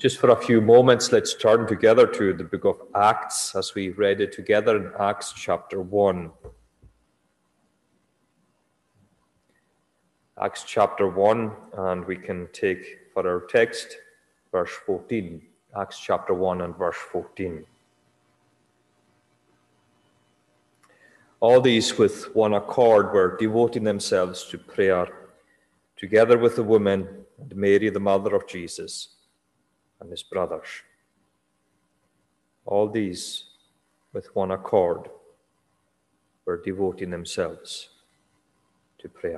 Just for a few moments, let's turn together to the book of Acts as we read it together in Acts chapter 1. Acts chapter 1, and we can take for our text verse 14. Acts chapter 1 and verse 14. All these with one accord were devoting themselves to prayer, together with the women and Mary, the mother of Jesus, and his brothers. All these with one accord were devoting themselves to prayer.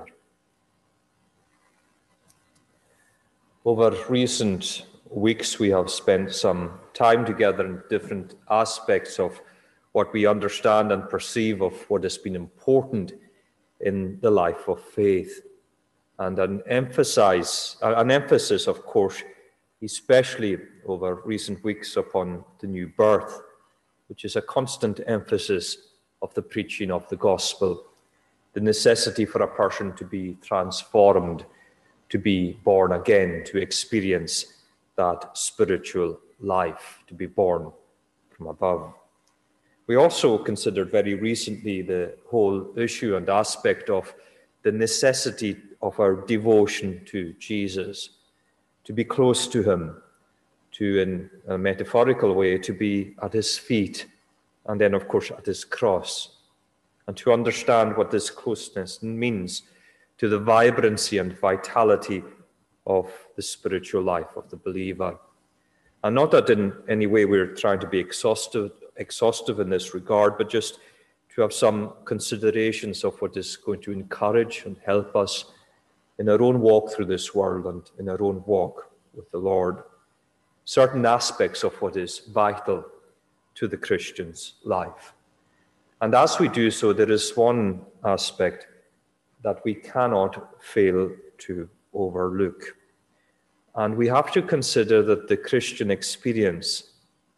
Over recent weeks, we have spent some time together in different aspects of what we understand and perceive of what has been important in the life of faith. And an emphasis, of course, especially over recent weeks upon the new birth, which is a constant emphasis of the preaching of the gospel, the necessity for a person to be transformed, to be born again, to experience that spiritual life, to be born from above. We also considered very recently the whole issue and aspect of the necessity of our devotion to Jesus, to be close to him, to, in a metaphorical way, to be at his feet, and then, of course, at his cross, and to understand what this closeness means to the vibrancy and vitality of the spiritual life of the believer. And not that in any way we're trying to be exhaustive in this regard, but just to have some considerations of what is going to encourage and help us in our own walk through this world and in our own walk with the Lord. Certain aspects of what is vital to the Christian's life. And as we do so, there is one aspect that we cannot fail to overlook. And we have to consider that the Christian experience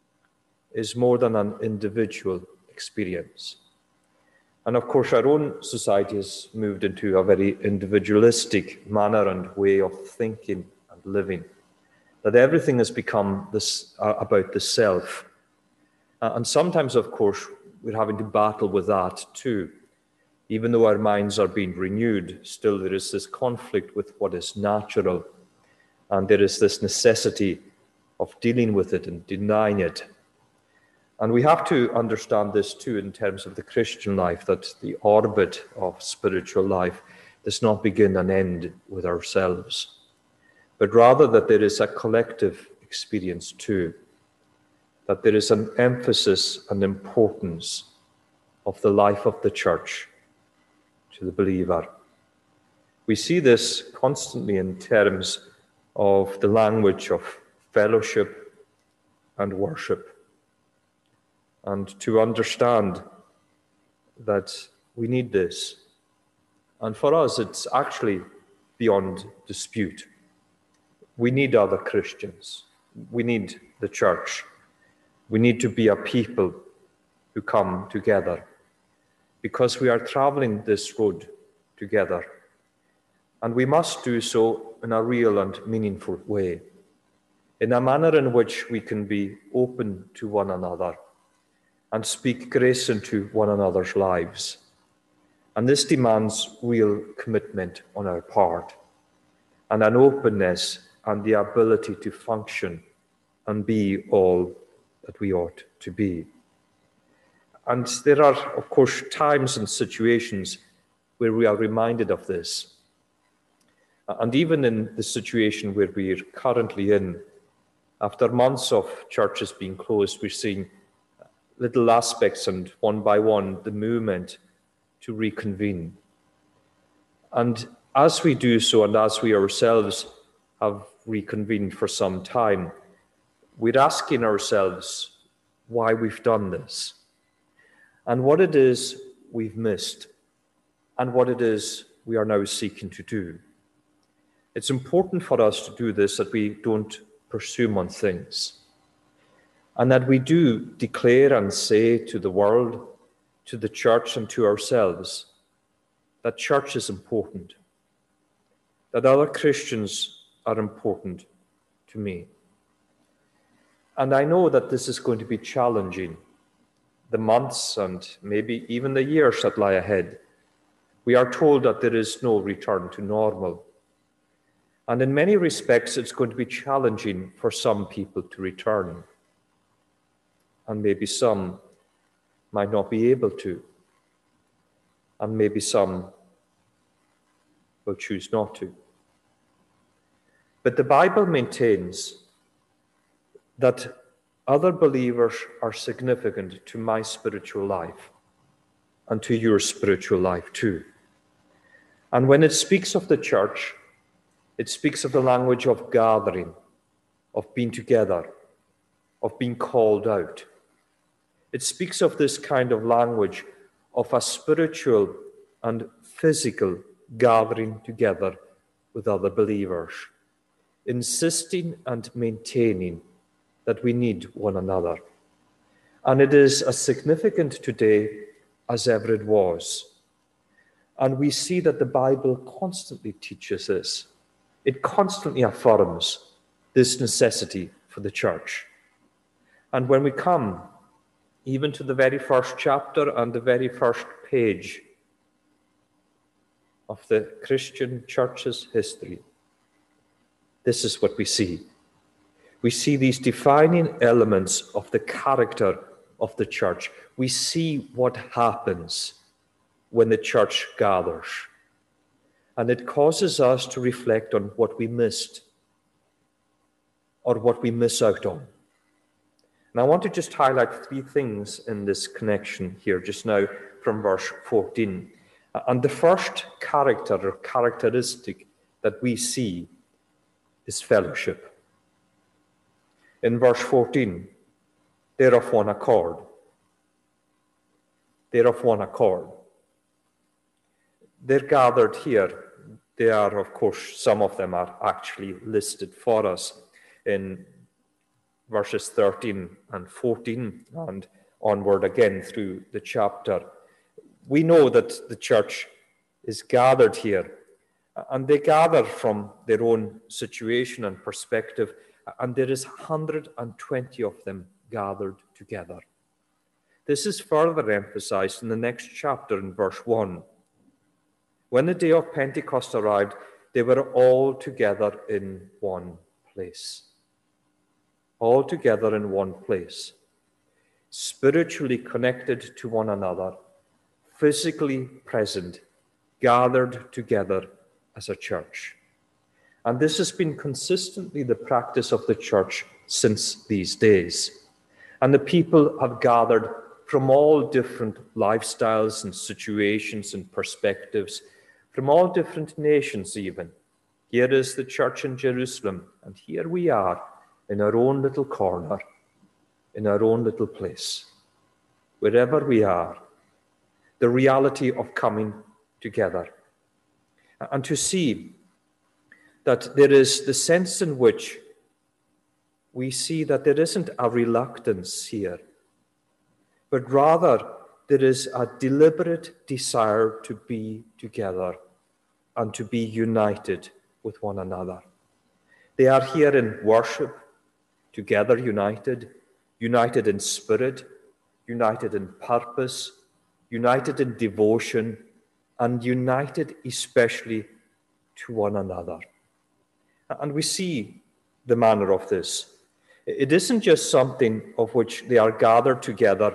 is more than an individual experience. And of course, our own society has moved into a very individualistic manner and way of thinking and living, that everything has become this about the self. And sometimes, of course, we're having to battle with that too. Even though our minds are being renewed, still there is this conflict with what is natural. And there is this necessity of dealing with it and denying it. And we have to understand this too in terms of the Christian life, that the orbit of spiritual life does not begin and end with ourselves, but rather that there is a collective experience too, that there is an emphasis and importance of the life of the church to the believer. We see this constantly in terms of the language of fellowship and worship. And to understand that we need this. And for us, it's actually beyond dispute. We need other Christians. We need the church. We need to be a people who come together, because we are traveling this road together. And we must do so in a real and meaningful way, in a manner in which we can be open to one another and speak grace into one another's lives. And this demands real commitment on our part, and an openness and the ability to function and be all that we ought to be. And there are, of course, times and situations where we are reminded of this. And even in the situation where we're currently in, after months of churches being closed, we're seeing little aspects and one by one the movement to reconvene. And as we do so, and as we ourselves have reconvened for some time, we're asking ourselves why we've done this, and what it is we've missed, and what it is we are now seeking to do. It's important for us to do this, that we don't presume on things, and that we do declare and say to the world, to the church, and to ourselves that church is important, that other Christians are important to me. And I know that this is going to be challenging, the months and maybe even the years that lie ahead. We are told that there is no return to normal. And in many respects, it's going to be challenging for some people to return. And maybe some might not be able to. And maybe some will choose not to. But the Bible maintains that other believers are significant to my spiritual life and to your spiritual life too. And when it speaks of the church, it speaks of the language of gathering, of being together, of being called out. It speaks of this kind of language of a spiritual and physical gathering together with other believers, insisting and maintaining that we need one another. And it is as significant today as ever it was. And we see that the Bible constantly teaches this. It constantly affirms this necessity for the church. And when we come even to the very first chapter and the very first page of the Christian church's history, this is what we see. We see these defining elements of the character of the church. We see what happens when the church gathers. And it causes us to reflect on what we missed or what we miss out on. And I want to just highlight three things in this connection here just now from verse 14. And the first character or characteristic that we see is fellowship. In verse 14, they're of one accord. They're of one accord. They're gathered here. They are, of course, some of them are actually listed for us in verses 13 and 14 and onward again through the chapter. We know that the church is gathered here, and they gather from their own situation and perspective, and there is 120 of them gathered together. This is further emphasized in the next chapter in verse 1. When the day of Pentecost arrived, they were all together in one place. All together in one place, spiritually connected to one another, physically present, gathered together as a church. And this has been consistently the practice of the church since these days. And the people have gathered from all different lifestyles and situations and perspectives, from all different nations even. Here is the church in Jerusalem, and here we are in our own little corner, in our own little place. Wherever we are, the reality of coming together. And to see that there is the sense in which we see that there isn't a reluctance here, but rather there is a deliberate desire to be together and to be united with one another. They are here in worship, together united, united in spirit, united in purpose, united in devotion, and united especially to one another. And we see the manner of this. It isn't just something of which they are gathered together,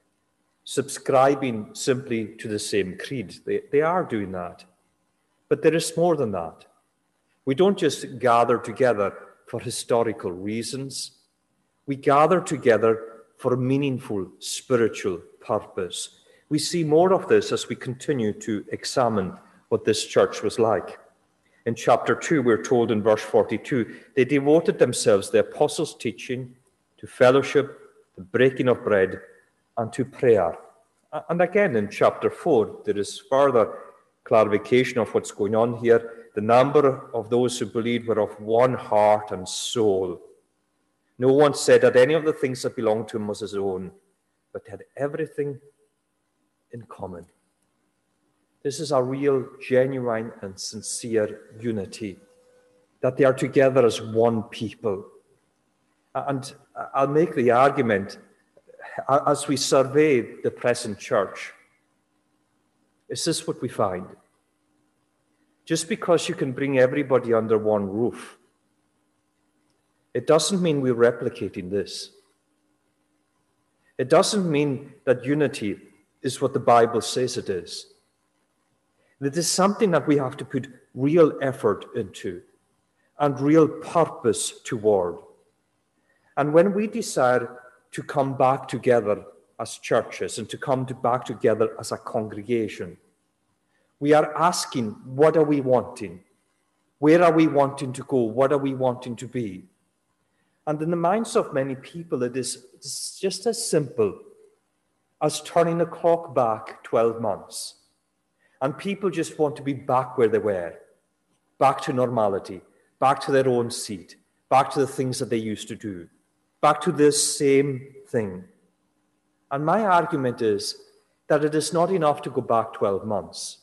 subscribing simply to the same creed. They are doing that. But there is more than that. We don't just gather together for historical reasons. We gather together for a meaningful spiritual purpose. We see more of this as we continue to examine what this church was like. In chapter 2, we're told in verse 42, they devoted themselves to the apostles' teaching, to fellowship, the breaking of bread, and to prayer. And again, in chapter 4, there is further clarification of what's going on here. The number of those who believed were of one heart and soul. No one said that any of the things that belonged to him was his own, but had everything in common. This is a real, genuine, and sincere unity, that they are together as one people. And I'll make the argument, as we survey the present church, is this what we find? Just because you can bring everybody under one roof, it doesn't mean we're replicating this. It doesn't mean that unity is what the Bible says it is. It is something that we have to put real effort into and real purpose toward. And when we decide to come back together as churches and to come back together as a congregation, we are asking, what are we wanting? Where are we wanting to go? What are we wanting to be? And in the minds of many people, it's just as simple as turning the clock back 12 months. And people just want to be back where they were, back to normality, back to their own seat, back to the things that they used to do, back to this same thing. And my argument is that it is not enough to go back 12 months.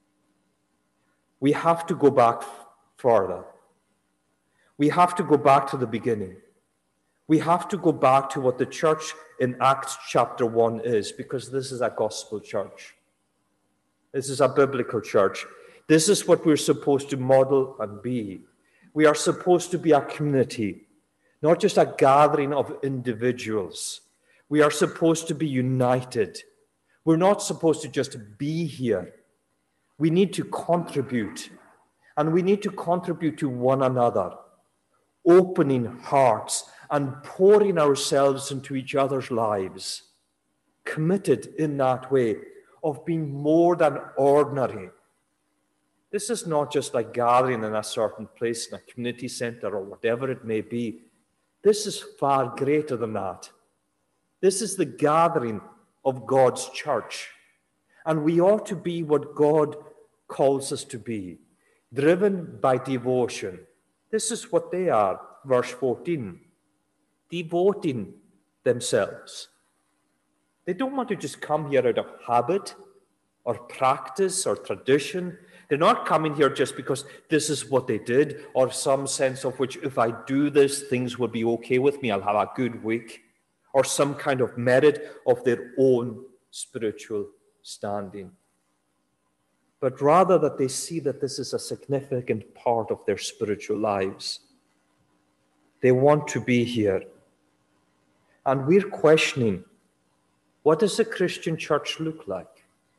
We have to go back further. We have to go back to the beginning. We have to go back to what the church in Acts chapter 1 is, because this is a gospel church. This is a biblical church. This is what we're supposed to model and be. We are supposed to be a community, not just a gathering of individuals. We are supposed to be united. We're not supposed to just be here. We need to contribute, and we need to contribute to one another, opening hearts and pouring ourselves into each other's lives, committed in that way of being more than ordinary. This is not just like gathering in a certain place, in a community center or whatever it may be. This is far greater than that. This is the gathering of God's church. And we ought to be what God calls us to be, driven by devotion. This is what they are, verse 14, devoting themselves. They don't want to just come here out of habit or practice or tradition. They're not coming here just because this is what they did, or some sense of which, if I do this, things will be okay with me, I'll have a good week, or some kind of merit of their own spiritual standing. But rather that they see that this is a significant part of their spiritual lives. They want to be here. And we're questioning, what does a Christian church look like?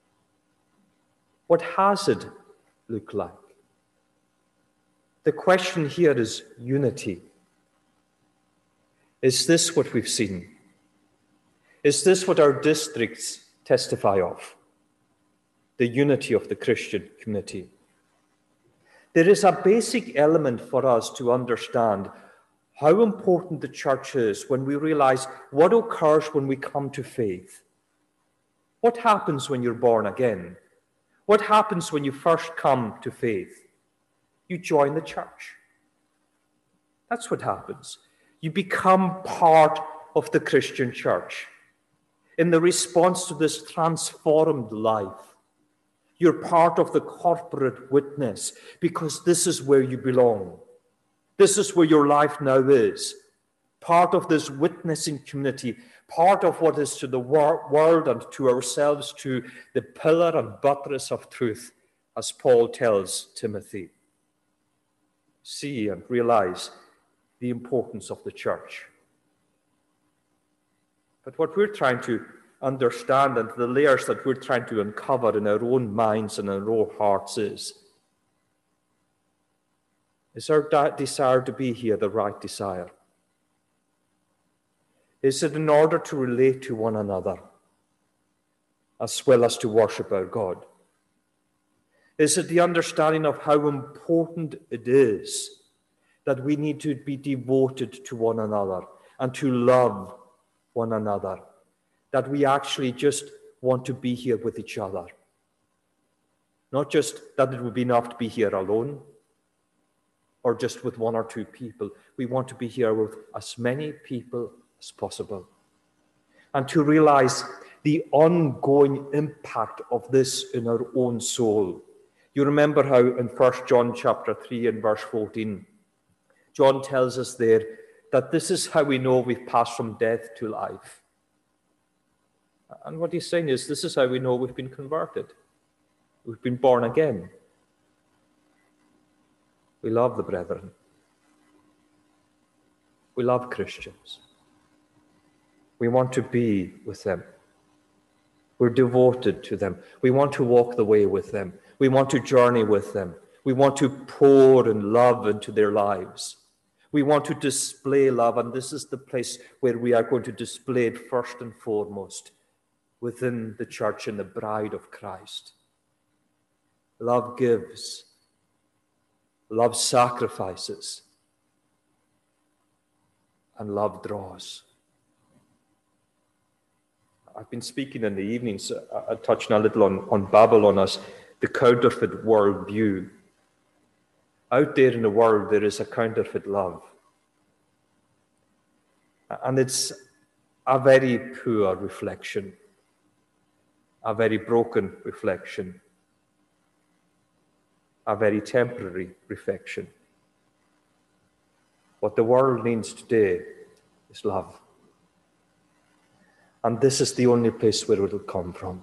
What has it look like? The question here is unity. Is this what we've seen? Is this what our districts testify of? The unity of the Christian community. There is a basic element for us to understand how important the church is when we realize what occurs when we come to faith. What happens when you're born again? What happens when you first come to faith? You join the church. That's what happens. You become part of the Christian church. In the response to this transformed life, you're part of the corporate witness because this is where you belong. This is where your life now is. Part of this witnessing community, part of what is to the world and to ourselves to the pillar and buttress of truth, as Paul tells Timothy. See and realize the importance of the church. But what we're trying to understand, and the layers that we're trying to uncover in our own minds and our own hearts, is our desire to be here the right desire? Is it in order to relate to one another as well as to worship our God? Is it the understanding of how important it is that we need to be devoted to one another and to love one another, that we actually just want to be here with each other? Not just that it would be enough to be here alone or just with one or two people. We want to be here with as many people as possible. And to realize the ongoing impact of this in our own soul. You remember how in 1 John chapter 3 and verse 14, John tells us there that this is how we know we've passed from death to life. And what he's saying is, this is how we know we've been converted. We've been born again. We love the brethren. We love Christians. We want to be with them. We're devoted to them. We want to walk the way with them. We want to journey with them. We want to pour in love into their lives. We want to display love, and this is the place where we are going to display it first and foremost within the church and the bride of Christ. Love gives. Love sacrifices. And love draws. I've been speaking in the evenings, touching a little on Babylon as the counterfeit worldview. Out there in the world, there is a counterfeit love. And it's a very poor reflection, a very broken reflection, a very temporary reflection. What the world needs today is love. And this is the only place where it will come from.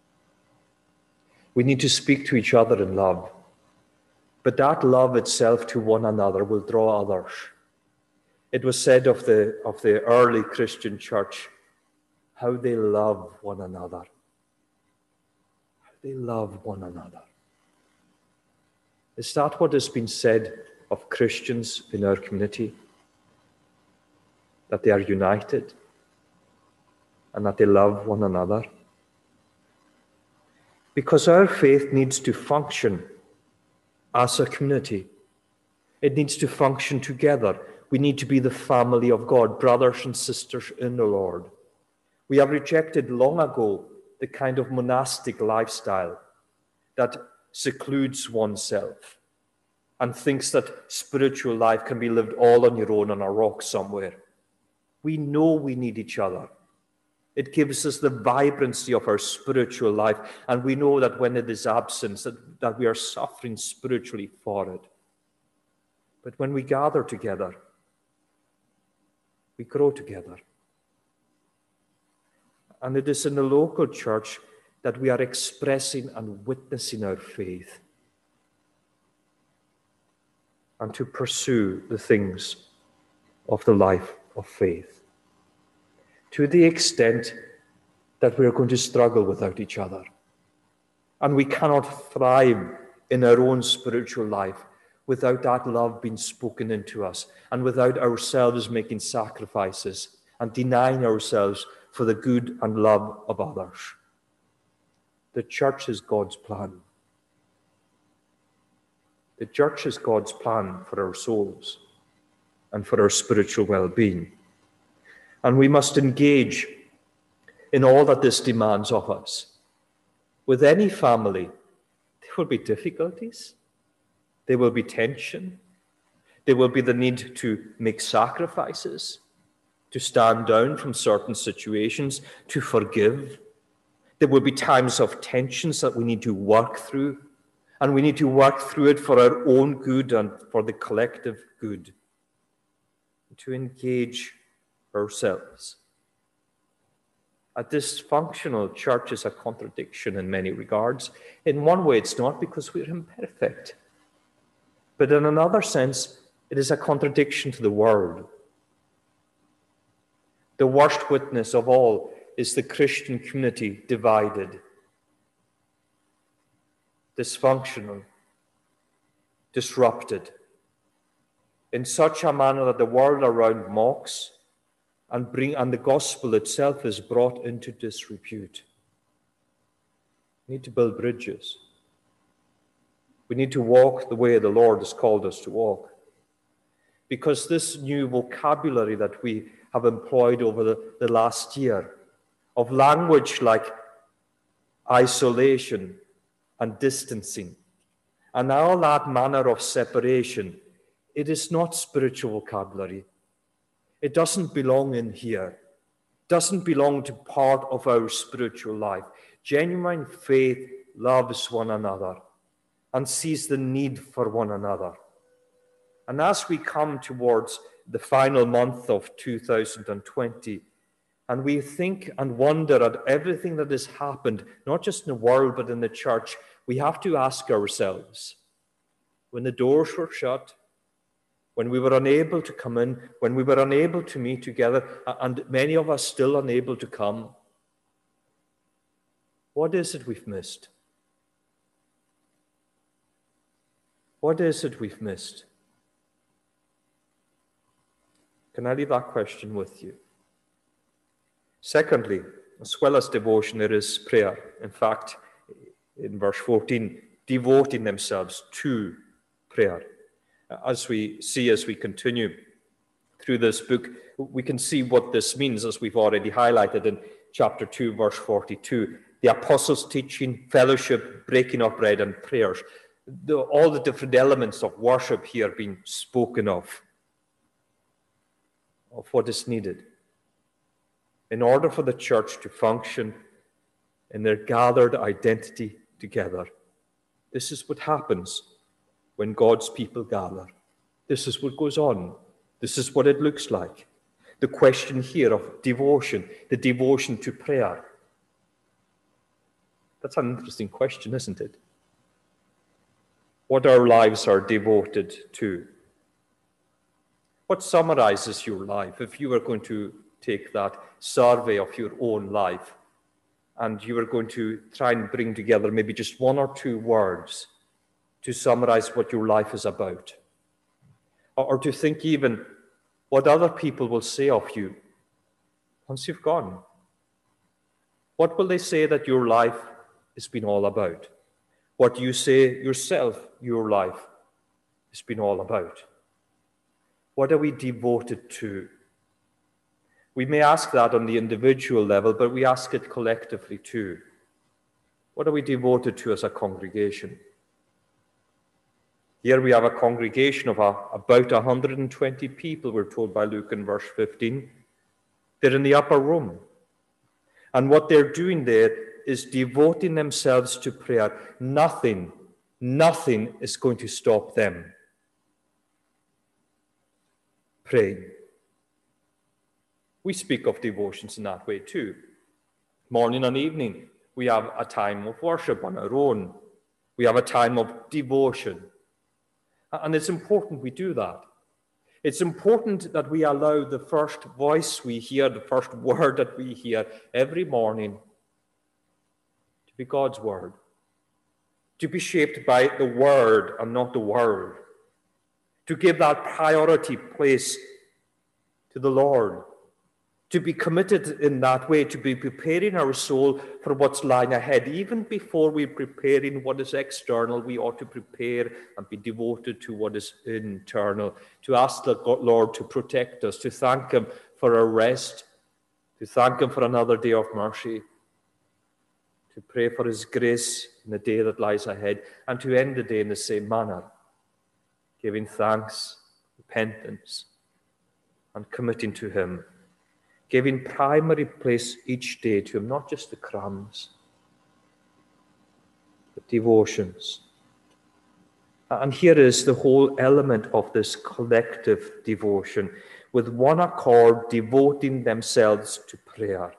We need to speak to each other in love. But that love itself to one another will draw others. It was said of the early Christian church, how they love one another. How they love one another. Is that what has been said of Christians in our community? That they are united and that they love one another? Because our faith needs to function as a community. It needs to function together. We need to be the family of God, brothers and sisters in the Lord. We have rejected long ago the kind of monastic lifestyle that secludes oneself and thinks that spiritual life can be lived all on your own on a rock somewhere. We know we need each other. It gives us the vibrancy of our spiritual life, and we know that when it is absent, that we are suffering spiritually for it. But when we gather together, we grow together. And it is in the local church that we are expressing and witnessing our faith and to pursue the things of the life of faith, to the extent that we are going to struggle without each other. And we cannot thrive in our own spiritual life without that love being spoken into us and without ourselves making sacrifices and denying ourselves for the good and love of others. The church is God's plan. The church is God's plan for our souls and for our spiritual well-being. And we must engage in all that this demands of us. With any family, there will be difficulties. There will be tension. There will be the need to make sacrifices, to stand down from certain situations, to forgive. There will be times of tensions that we need to work through, and we need to work through it for our own good and for the collective good, to engage ourselves. A dysfunctional church is a contradiction in many regards. In one way, it's not, because we're imperfect. But in another sense, it is a contradiction to the world. The worst witness of all is the Christian community divided, dysfunctional, disrupted, in such a manner that the world around mocks and the gospel itself is brought into disrepute. We need to build bridges. We need to walk the way the Lord has called us to walk. Because this new vocabulary that we have employed over the last year, of language like isolation and distancing, and all that manner of separation, it is not spiritual vocabulary. It doesn't belong in here. It doesn't belong to part of our spiritual life. Genuine faith loves one another and sees the need for one another And as we come towards the final month of 2020, and we think and wonder at everything that has happened, not just in the world, but in the church, we have to ask ourselves, when the doors were shut, when we were unable to come in, when we were unable to meet together, and many of us still unable to come, what is it we've missed? What is it we've missed? Can I leave that question with you? Secondly, as well as devotion, there is prayer. In fact, in verse 14, devoting themselves to prayer. As we see, as we continue through this book, we can see what this means, as we've already highlighted in chapter 2, verse 42. The apostles' teaching, fellowship, breaking of bread, and prayers. All the different elements of worship here being spoken of what is needed in order for the church to function in their gathered identity together. This is what happens when God's people gather. This is what goes on. This is what it looks like. The question here of devotion, the devotion to prayer. That's an interesting question, isn't it? What our lives are devoted to. What summarizes your life? If you were going to take that survey of your own life and you were going to try and bring together maybe just one or two words to summarize what your life is about, or to think even what other people will say of you once you've gone. What will they say that your life has been all about? What you say yourself, your life has been all about? What are we devoted to? We may ask that on the individual level, but we ask it collectively too. What are we devoted to as a congregation? Here we have a congregation of about 120 people, we're told by Luke in verse 15. They're in the upper room. And what they're doing there is devoting themselves to prayer. Nothing is going to stop them praying. We speak of devotions in that way too. Morning and evening, we have a time of worship on our own. We have a time of devotion. And it's important we do that. It's important that we allow the first voice we hear, the first word that we hear every morning to be God's word, to be shaped by the word and not the world, to give that priority place to the Lord, to be committed in that way, to be preparing our soul for what's lying ahead. Even before we're preparing what is external, we ought to prepare and be devoted to what is internal, to ask the Lord to protect us, to thank Him for our rest, to thank Him for another day of mercy, to pray for His grace in the day that lies ahead, and to end the day in the same manner, giving thanks, repentance, and committing to Him, giving primary place each day to Him, not just the crumbs, but devotions. And here is the whole element of this collective devotion, with one accord devoting themselves to prayer.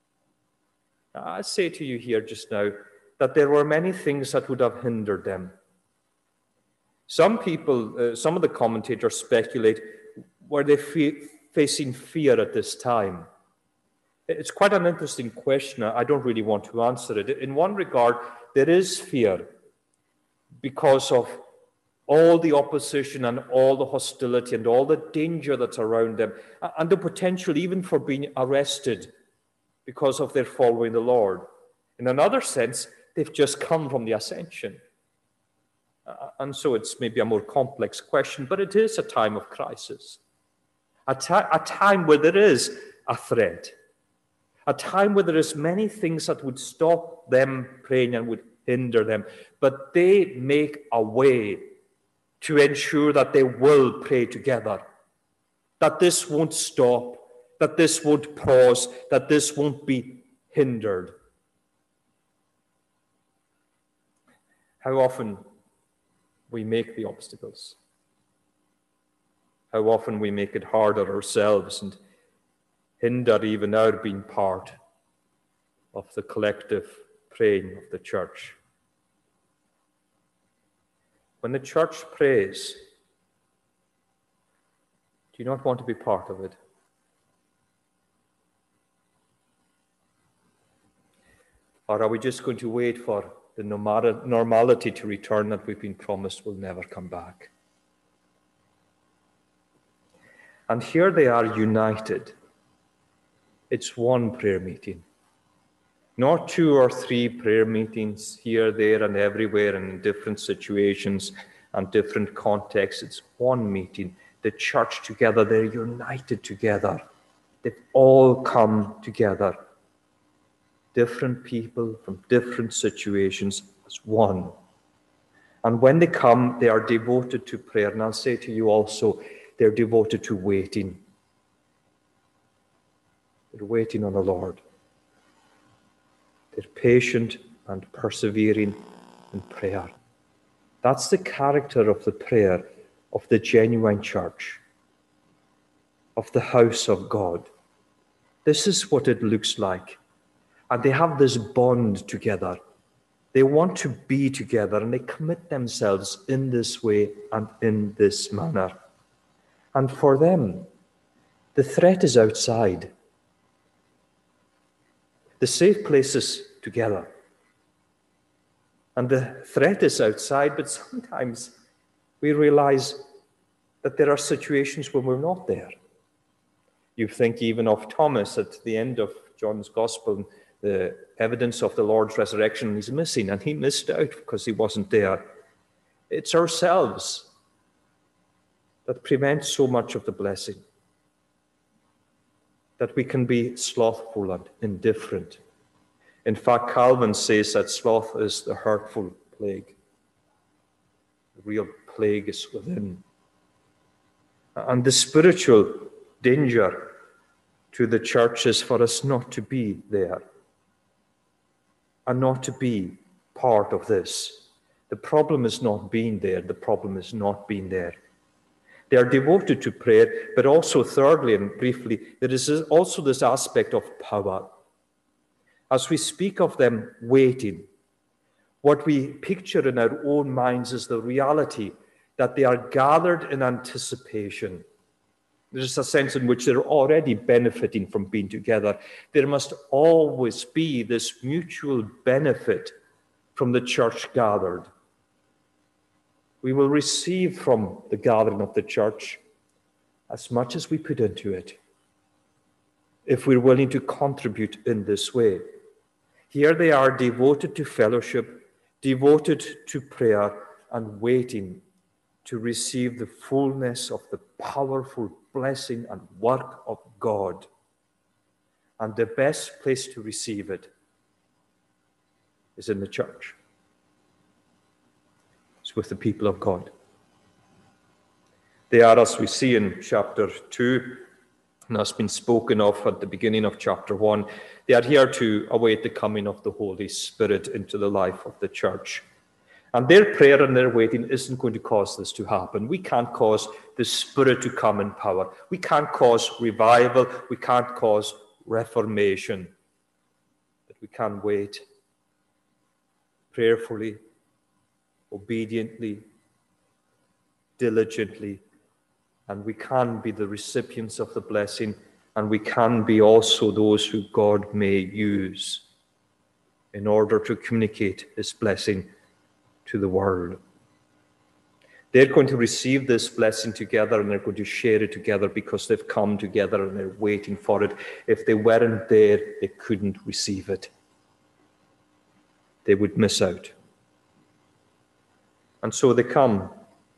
I say to you here just now that there were many things that would have hindered them. Some people, some of the commentators speculate, were they facing fear at this time? It's quite an interesting question. I don't really want to answer it. In one regard, there is fear because of all the opposition and all the hostility and all the danger that's around them, and the potential even for being arrested because of their following the Lord. In another sense, they've just come from the ascension. And so it's maybe a more complex question, but it is a time of crisis. A time where there is a threat. A time where there is many things that would stop them praying and would hinder them. But they make a way to ensure that they will pray together. That this won't stop. That this won't pause. That this won't be hindered. How often we make the obstacles. how often we make it harder ourselves and hinder even our being part of the collective praying of the church. When the church prays, do you not want to be part of it? Or are we just going to wait for the normality to return that we've been promised will never come back? And here they are united. It's one prayer meeting. Not 2 or 3 prayer meetings here, there, and everywhere, and in different situations and different contexts. It's one meeting. The church together, they're united together. They've all come together. Different people from different situations as one. And when they come, they are devoted to prayer. And I'll say to you also, they're devoted to waiting. They're waiting on the Lord. They're patient and persevering in prayer. That's the character of the prayer of the genuine church, of the house of God. This is what it looks like. And they have this bond together. They want to be together, and they commit themselves in this way and in this manner. And for them, the threat is outside. The safe place is together. And the threat is outside, but sometimes we realize that there are situations when we're not there. You think even of Thomas at the end of John's Gospel, the evidence of the Lord's resurrection is missing, and he missed out because he wasn't there. It's ourselves that prevent so much of the blessing, that we can be slothful and indifferent. In fact, Calvin says that sloth is the hurtful plague. The real plague is within. And the spiritual danger to the church is for us not to be there and not to be part of this. The problem is not being there. The problem is not being there. They are devoted to prayer, but also thirdly and briefly, there is also this aspect of power. As we speak of them waiting, what we picture in our own minds is the reality that they are gathered in anticipation. There's a sense in which they're already benefiting from being together. There must always be this mutual benefit from the church gathered. We will receive from the gathering of the church as much as we put into it, if we're willing to contribute in this way. Here they are devoted to fellowship, devoted to prayer, and waiting to receive the fullness of the powerful blessing and work of God. And the best place to receive it is in the church. It's with the people of God. They are, as we see in chapter 2, and has been spoken of at the beginning of chapter 1, they are here to await the coming of the Holy Spirit into the life of the church. And their prayer and their waiting isn't going to cause this to happen. We can't cause the Spirit to come in power. We can't cause revival. We can't cause reformation. But we can wait prayerfully, obediently, diligently, and we can be the recipients of the blessing, and we can be also those who God may use in order to communicate His blessing to the world. They're going to receive this blessing together, and they're going to share it together because they've come together and they're waiting for it. If they weren't there, they couldn't receive it. They would miss out. And so they come.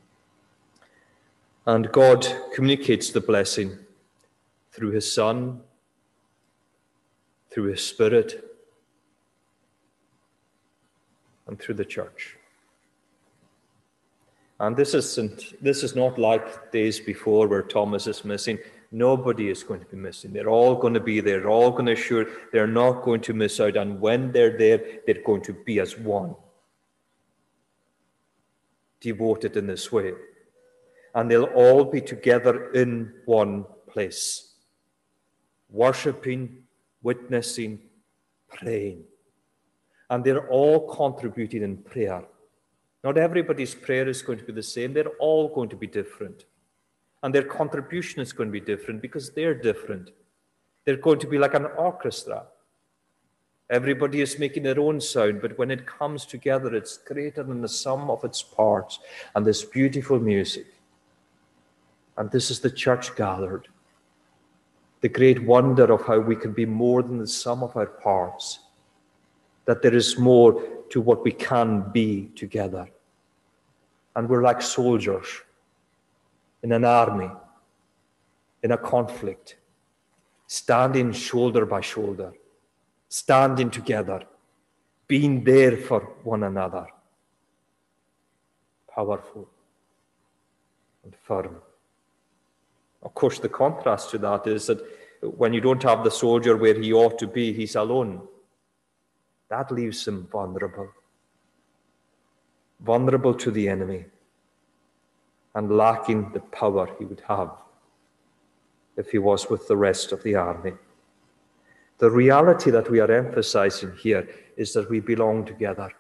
And God communicates the blessing through His Son, through His Spirit, and through the church. And this is not like days before where Thomas is missing. Nobody is going to be missing. They're all going to be there. They're all going to assure they're not going to miss out. And when they're there, they're going to be as one, devoted in this way. and they'll all be together in one place, worshipping, witnessing, praying. And they're all contributing in prayer. Not everybody's prayer is going to be the same. They're all going to be different. And their contribution is going to be different because they're different. They're going to be like an orchestra. Everybody is making their own sound, but when it comes together, it's greater than the sum of its parts. And this beautiful music. And this is the church gathered. The great wonder of how we can be more than the sum of our parts. That there is more to what we can be together. And we're like soldiers in an army, in a conflict, standing shoulder by shoulder, standing together, being there for one another. Powerful and firm. Of course, the contrast to that is that when you don't have the soldier where he ought to be, he's alone. That leaves him vulnerable. Vulnerable to the enemy and lacking the power he would have if he was with the rest of the army. The reality that we are emphasizing here is that we belong together.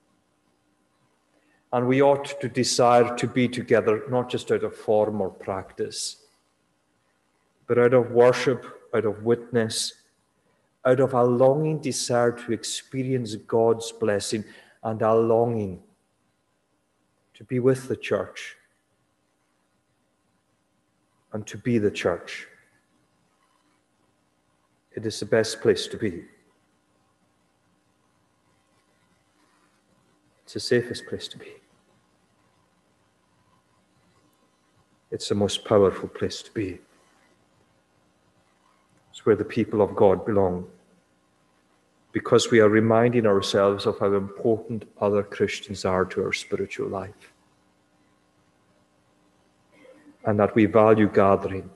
And we ought to desire to be together, not just out of form or practice, but out of worship, out of witness, out of a longing desire to experience God's blessing and a longing to be with the church and to be the church. It is the best place to be. It's the safest place to be. It's the most powerful place to be. It's where the people of God belong, because we are reminding ourselves of how important other Christians are to our spiritual life, and that we value gathering,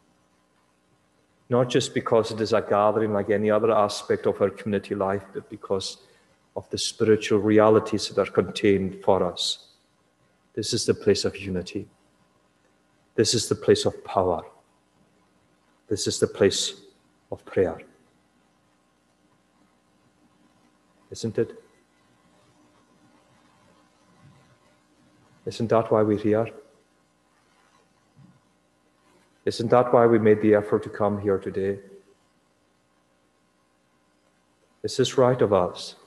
not just because it is a gathering like any other aspect of our community life, but because of the spiritual realities that are contained for us. This is the place of unity. This is the place of power. This is the place of prayer. Isn't it? Isn't that why we're here? Isn't that why we made the effort to come here today? Is this right of us?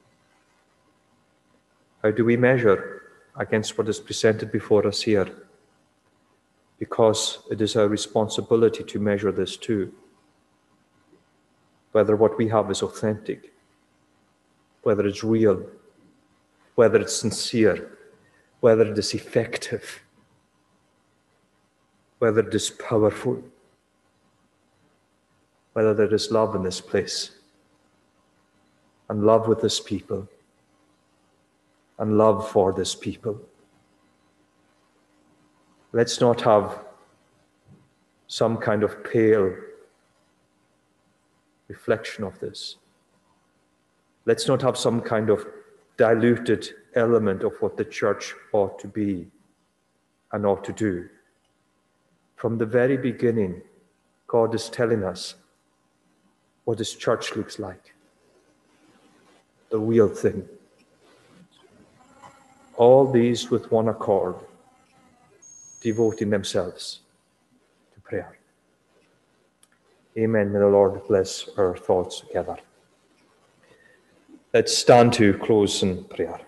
How do we measure against what is presented before us here? Because it is our responsibility to measure this too. Whether what we have is authentic, whether it's real, whether it's sincere, whether it is effective, whether it is powerful, whether there is love in this place, and love with this people, and love for this people. Let's not have some kind of pale reflection of this. Let's not have some kind of diluted element of what the church ought to be and ought to do. From the very beginning, God is telling us what His church looks like. The real thing. All these with one accord, devoting themselves to prayer. Amen. May the Lord bless our thoughts together. Let's stand to close in prayer.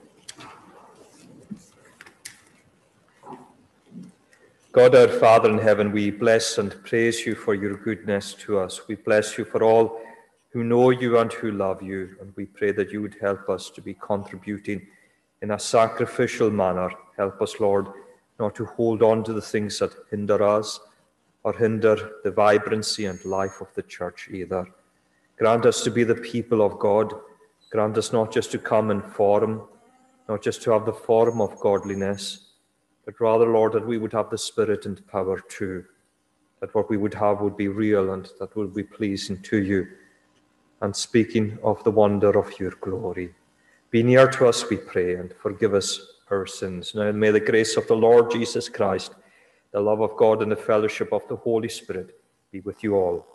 God, our Father in heaven, we bless and praise you for your goodness to us. We bless you for all who know you and who love you, and we pray that you would help us to be contributing in a sacrificial manner. Help us, Lord, not to hold on to the things that hinder us or hinder the vibrancy and life of the church either. Grant us to be the people of God. Grant us not just to come in form, not just to have the form of godliness, but rather, Lord, that we would have the spirit and power too, that what we would have would be real and that would be pleasing to you, and speaking of the wonder of your glory. Be near to us, we pray, and forgive us our sins. Now may the grace of the Lord Jesus Christ, The love of God and the fellowship of the Holy Spirit be with you all.